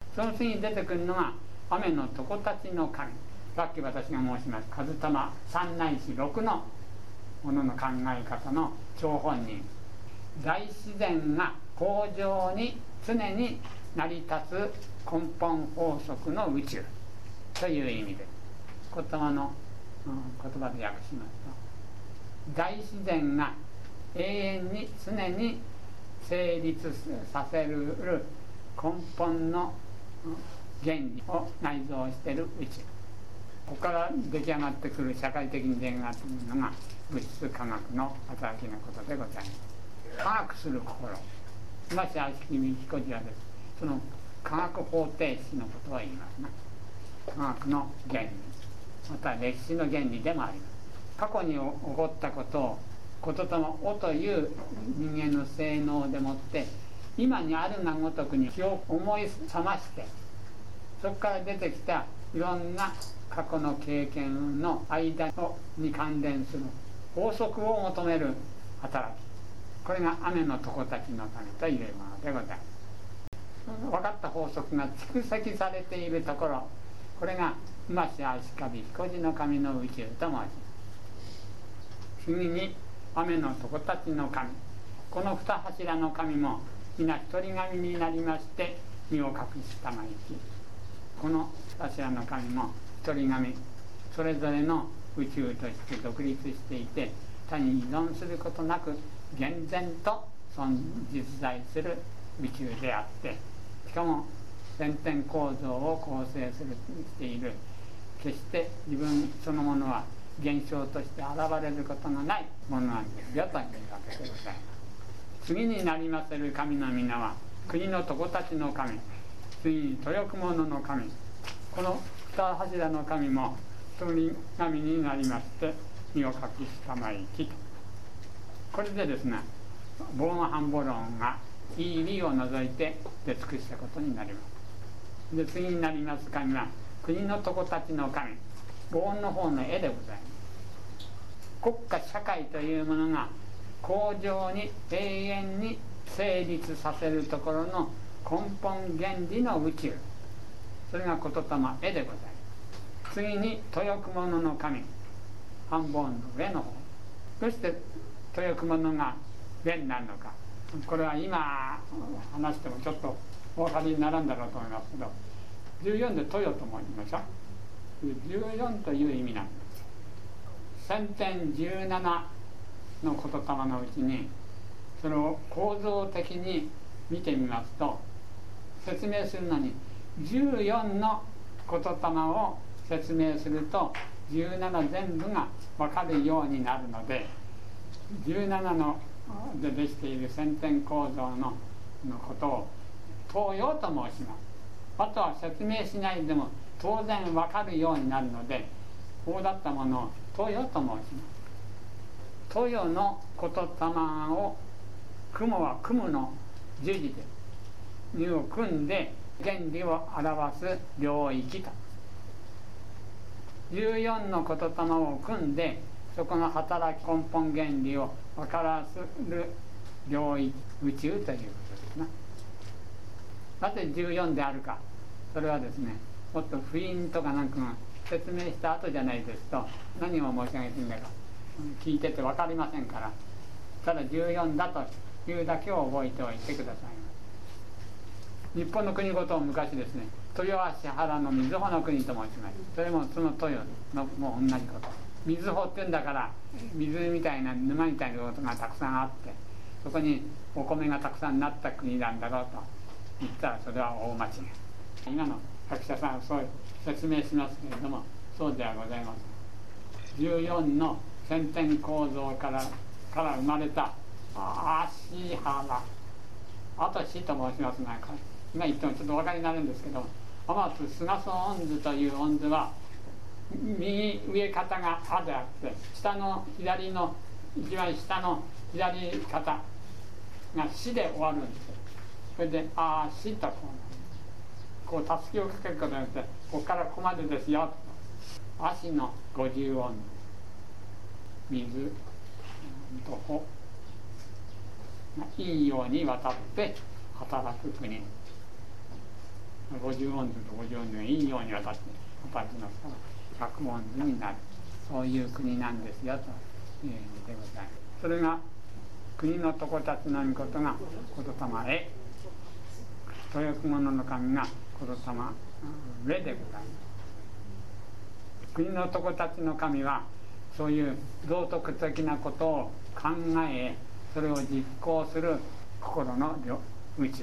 その次に出てくるのが雨の床たちの神。さっき私が申しました数玉3ないし6のものの考え方の張本人、大自然が恒常に常に成り立つ根本法則の宇宙という意味で言葉で訳しますと、大自然が永遠に常に成立させる根本の原理を内蔵している宇宙、ここから出来上がってくる社会的に出来上がってくるのが物質科学の働きのことでございます。科学する心、東足利彦次はです。その科学方程式のことを言いますね。科学の原理、また歴史の原理でもあります。過去に起こったことをこととも「お」という人間の性能でもって今にあるがごとくに気を思い覚まして、そこから出てきたいろんな過去の経験の間に関連する法則を求める働き、これが雨の床たちのためというものでございます。分かった法則が蓄積されているところ、これが馬足利彦次の神の宇宙と申します。次に雨の床たちの神、この二柱の神も皆一人神になりまして身を隠したまいき、この二柱の神も一人神、それぞれの宇宙として独立していて他に依存することなく厳然と実在する宇宙であって、しかも先天構造を構成している、決して自分そのものは現象として現れることのないものなんですよというわけでございます。次になりませる神の皆は国の床たちの神、次に豊雲の神、この二柱の神も一人神になりまして身を隠したまいきと、これでですね、凡反母論がいい理を除いて出尽くしたことになります。で次になります神は国の床たちの神、凡の方の絵でございます。国家社会というものが恒常に永遠に成立させるところの根本原理の宇宙、それが言霊絵でございます。次に豊雲の神、半本の上の方、どうして豊雲が上になるのか、これは今話してもちょっとお分かりにならんだろうと思いますけど、14で豊と申しましょう。14という意味なんです。先天17の言霊のうちにそれを構造的に見てみますと、説明するのに14の言霊を説明すると17全部が分かるようになるので、17のでできている先天構造のことを東洋と申します。あとは説明しないでも当然分かるようになるので、こうだったものを東洋と申します。東洋の言霊を雲は雲の十字で2を組んで原理を表す領域と、14の言霊を組んでそこの働き根本原理を分からせる領域、宇宙ということですね。なぜ14であるか、それはですね、もっと符印とかなんかが説明した後じゃないですと何を申し上げているんだか聞いてて分かりませんから、ただ14だというだけを覚えておいてください。日本の国ごとを昔ですね、豊足原の瑞穂の国と申します。それもその豊のもう同じこと、瑞穂っていうんだから水みたいな沼みたいなことがたくさんあって、そこにお米がたくさんなった国なんだろうと言ったらそれは大間違い。今の学者さんはそう説明しますけれども、そうではございません。14の先天構造から生まれた足原、あとしと申しますが、今言ってもちょっとお分かりになるんですけど、天津菅総恩図という恩図は右上肩が「あ」であって、下の左の一番下の左肩が「し」で終わるんですよ。それで「あし」とこうたすきをかけることによって、ここからここまでですよと、足の50音、水と穂がいいように渡って働く国、 50音図と50音図がいいように渡って渡ってますから100音図になる、そういう国なんですよという意味でございます。それが国の床たちの御事が言霊へ、豊久者の神が言霊上でございます。国の床たちの神はそういう道徳的なことを考え、それを実行する心の宇宙。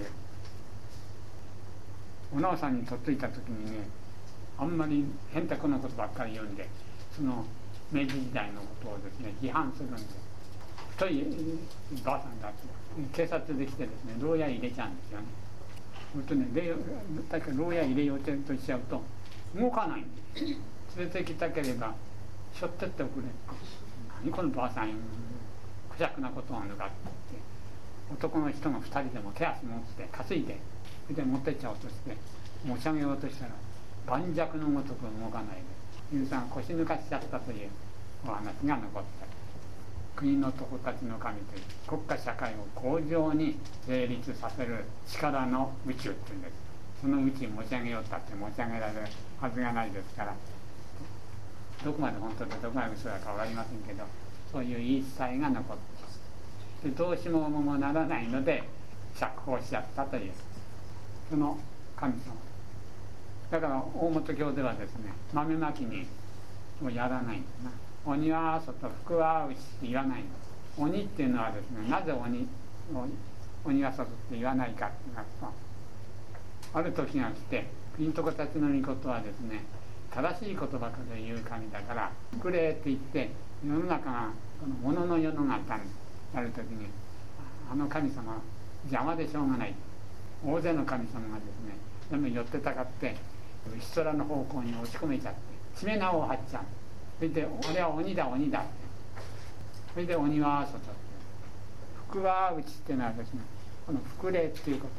お直さんにとっついた時にね、あんまりへんてこなことばっかり言うんで、その明治時代のことをですね批判するんです。太いばあさんだって警察で来てですね牢屋入れちゃうんですよね。ほんとね、だけど牢屋入れようとしちゃうと動かないんです。連れてきたければしょってっておくれって、何このばあさんクジャクなことを抜かって言って、男の人が2人でも手足持って担いで、それで持ってっちゃおうとして持ち上げようとしたら盤石のごとく動かないで、皆さん腰抜かしちゃったというお話が残った。国の床たちの神という国家社会を向上に成立させる力の宇宙っていうんです。その宇宙持ち上げようったって持ち上げられるはずがないですから、どこまで本当でどこまで嘘だか分かりませんけど、そういう言い伝えが残ってで、どうしようもならないので釈放しちゃったというその神様だから、大本教ではですね豆まきにもやらないんですな。鬼は外、福は内って言わないんです。鬼っていうのはですね、なぜ鬼は外って言わないかって言いますと、ある時が来て、国の床たちの御事はですね、正しい言葉から言う神だから福霊って言って、世の中がこの物の世の中になる時に、あの神様は邪魔でしょうがない、大勢の神様がですね全部寄ってたかって牛空の方向に押し込めちゃってしめ縄を張っちゃう。それで俺は鬼だ鬼だって、それで鬼は外って、福は内っていうのはですね、この福霊っていうこと、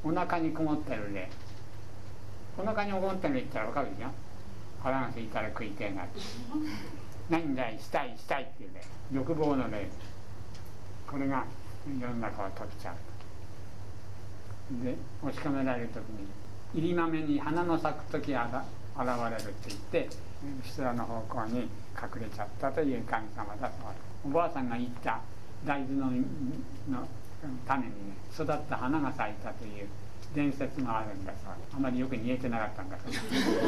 お腹にこもってる霊、お腹にこもってる霊って言ったら分かるでしょ。腹が空いたら食いてえなって何だいしたいしたいっていう霊、欲望の霊、これが世の中を取っちゃう。で押し込められる時に入り豆に花の咲く時現れるって言って後ろの方向に隠れちゃったという神様だそうです。おばあさんが言った大豆の種にね育った花が咲いたという伝説があるんだそうです。あまりよく煮えてなかったんだそうです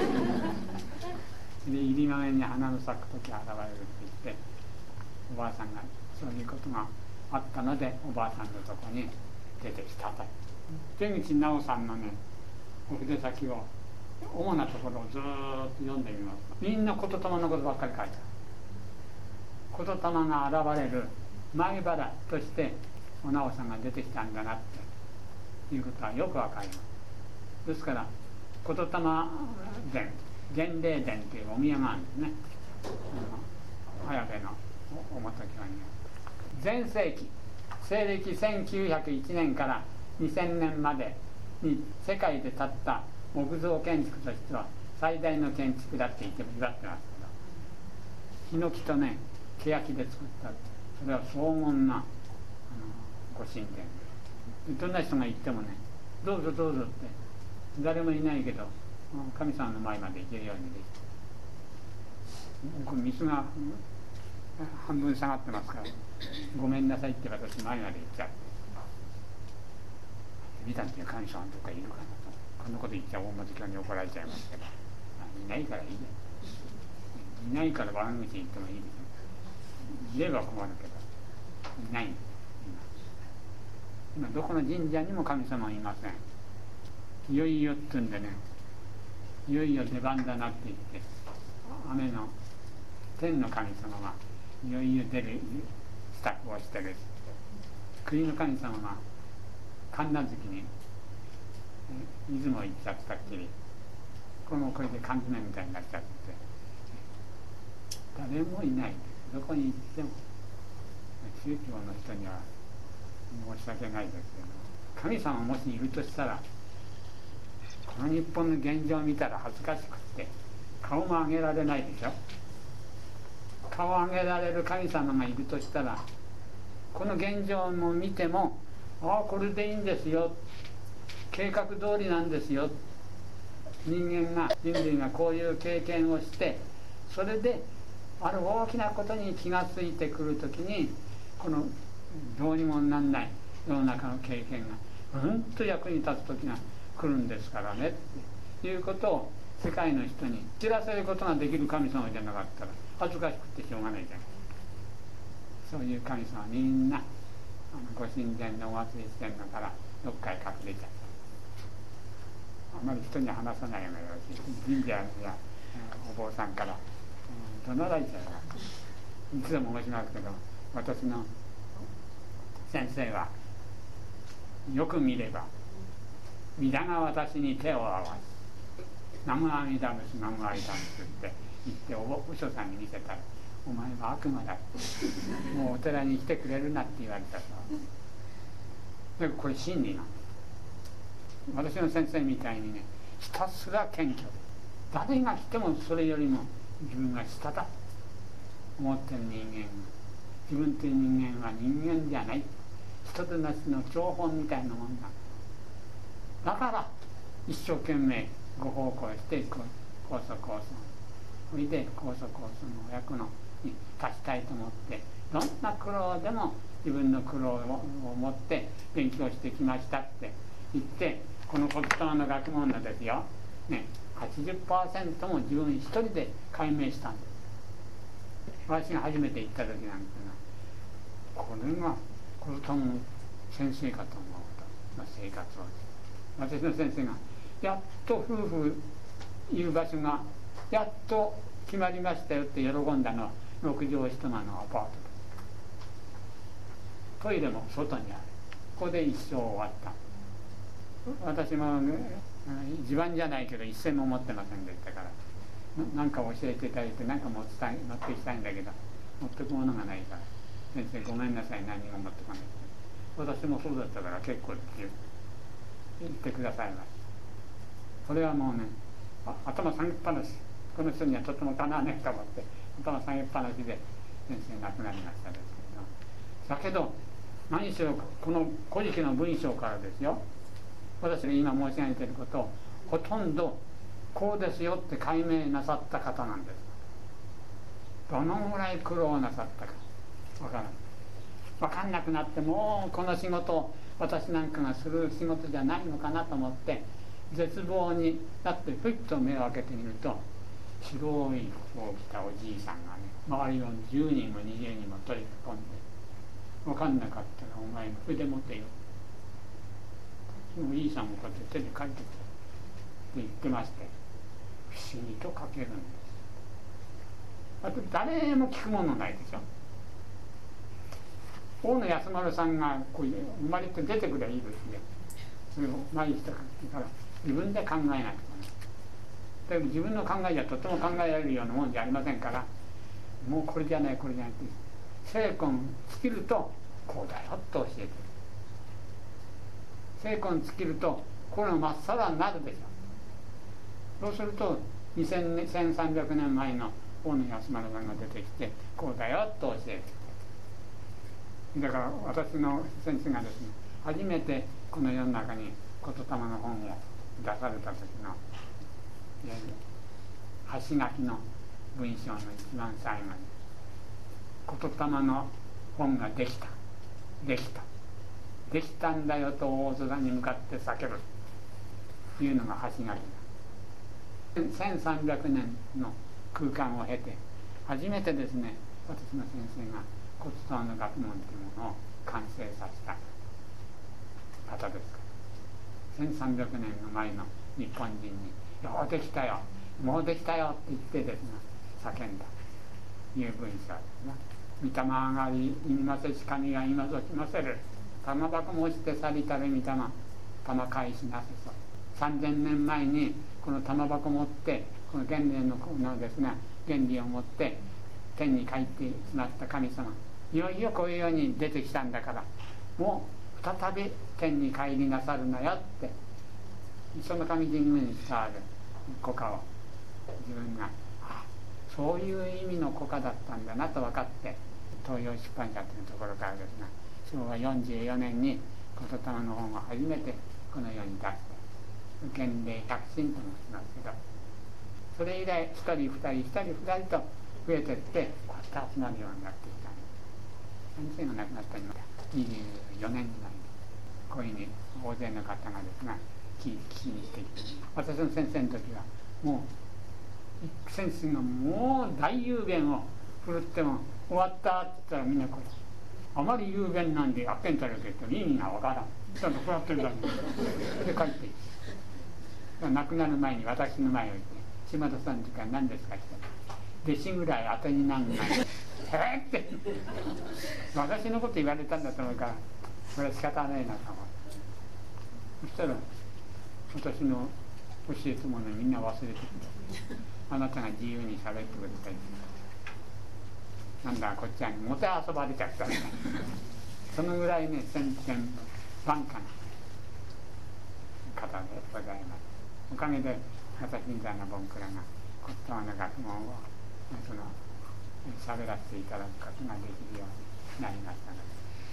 で入り豆に花の咲く時現れるって言って、おばあさんがそういうことがあったのでおばあさんのとこに出てきたと。出口直さんのねお筆先を主なところをずーっと読んでみますと、みんな言霊のことばっかり書いてある。言霊が現れる前原としてお直さんが出てきたんだなっていうことはよくわかります。ですから言霊伝、伝霊伝というお宮があるんですね、綾部のお元教に。前世紀西暦1901年から2000年までに世界で建った木造建築としては最大の建築だって言っても祝ってますけど、ヒノキとね欅で作った、それは荘厳なご神殿で、どんな人が行ってもねどうぞどうぞって誰もいないけど神様の前まで行けるようにできて、これ水が半分下がってますからごめんなさいって私前まで行っちゃって、見たっていう神様とかいるかなと、こんなこと言っちゃ大本教に怒られちゃいますけど、いないからいいね、いないから悪口言ってもいいですよ。いれば困るけどいない。今どこの神社にも神様はいません。いよいよってんでね、いよいよ出番だなって言って雨の天の神様がいよいよ出る支度をしてる。国の神様が神無月に出雲行っちゃったっきり、これで缶詰みたいになっちゃって誰もいない。どこに行っても宗教の人には申し訳ないですけど、神様もしいるとしたらこの日本の現状を見たら恥ずかしくって顔も上げられないでしょ。顔を上げられる神様がいるとしたらこの現状も見ても、ああこれでいいんですよ、計画通りなんですよ、 人類がこういう経験をして、それである大きなことに気がついてくるときに、このどうにもなんない世の中の経験がうんと役に立つ時が来るんですからねっていうことを世界の人に知らせることができる神様じゃなかったら恥ずかしくてしょうがないじゃない。そういう神様はみんなご神前のお祭りしてんだからどっかへ隠れちゃった。あまり人には話さないようなようし、神社やお坊さんから怒鳴られちゃう。いつでも申しますけど、私の先生はよく見れば皆が私に手を合わせ、南無阿弥陀仏南無阿弥陀仏って言ってお師匠さんに見せたら、お前は悪魔だ、もうお寺に来てくれるなって言われたそうで、これ真理なんです。私の先生みたいにね、ひたすら謙虚で、誰が来てもそれよりも自分が下だ思ってる人間が、自分という人間は人間じゃない、人となしの張本みたいなもんだ。だから一生懸命ご奉公して高祖高僧、それで高祖高僧のお役のに立ちたいと思って、どんな苦労でも自分の苦労を持って勉強してきましたって言って、この言霊の学問なんですよ、ね、80% も自分一人で解明したんです。私が初めて行った時なんていうのは、これが言霊の先生かと思うとの生活を、私の先生がやっと夫婦いる場所がやっと決まりましたよって喜んだのは6畳一間のアパートです。トイレも外にある。ここで一生終わった。私も地盤じゃないけど一銭も持ってませんでしたから、何か教えていただいて何か持ってきたいんだけど持ってくものがないから、先生ごめんなさい何も持ってこない。私もそうだったから結構って言ってくださいました。これはもうね、頭下げっぱなし、この人にはとてもかなわないと思って頭下げっぱなしで先生亡くなりましたですけど、だけど何しろこの古事記の文章からですよ、私が今申し上げていることをほとんどこうですよって解明なさった方なんです。どのぐらい苦労なさったか分かんなくなって、もうこの仕事を私なんかがする仕事じゃないのかなと思って絶望になってふっと目を開けてみると、白い服を着たおじいさんがね、周りを10人も20人も取り囲んで、分かんなかったらお前の筆持てよ、おじいさんもこうやって手で書いてくれって言ってまして、不思議と書けるんです。あと誰も聞くものないでしょ。大野安丸さんがこう生まれて出てくればいいですね。それを毎日とかから自分で考えなくても、だけど自分の考えじゃとても考えられるようなもんじゃありませんから、もうこれじゃないこれじゃないって精魂尽きるとこうだよと教えてる。精魂尽きるとこれがまっさらになるでしょ。そうすると1300年前の大野安丸さんが出てきてこうだよと教えて、だから私の先生がですね、初めてこの世の中に言霊の本を出された時の端書きの文章の一番最後に言霊の本ができたんだよと大空に向かって叫ぶというのが端書きだ。1300年の空間を経て初めてですね、私の先生が言霊の学問というものを完成させた方ですから、1300年の前の日本人に「ようできたよもうできたよ」って言ってですね叫んだという文章ですね。御霊上がりいみませし神が今ぞきませる玉箱もして去りたる御霊玉返しなせそ。3000年前にこの玉箱を持ってこの原理のですね原理を持って天に帰ってしまった神様、いよいよこういうように出てきたんだからもう再び天に帰りなさるなよって、その神神に伝わる古歌を自分がそういう意味の古歌だったんだなと分かって、東洋出版社というところからですね、昭和44年に言霊の本を初めてこの世に出して、 受験で100進と申しますけど、それ以来1人2人1人2人と増えてってこうやって集まるようになってきたんです。先生が亡くなった今24年になります。こういうふうに大勢の方がですが聞きに来てきて、私の先生の時はもう先生がもう大雄弁を振るっても終わったって言ったらみんなこれあまり雄弁なんであっけんたらけど意味がわからんちゃんとこうやってるだけで帰っていく。亡くなる前に私の前を行って「島田さんの時は何ですか?」って言ったら「弟子ぐらい当てになんない」へえって私のこと言われたんだと思うからこれは仕方ないなと思う。そしたら私の教えたものみんな忘れてくる。あなたが自由に喋ってくれたりなんだこっちはもてあそばれちゃったねそのぐらいね先見万化な方でございます。おかげで私みたいなボンクラが骨董の学問を喋らせていただくことができるようになりましたので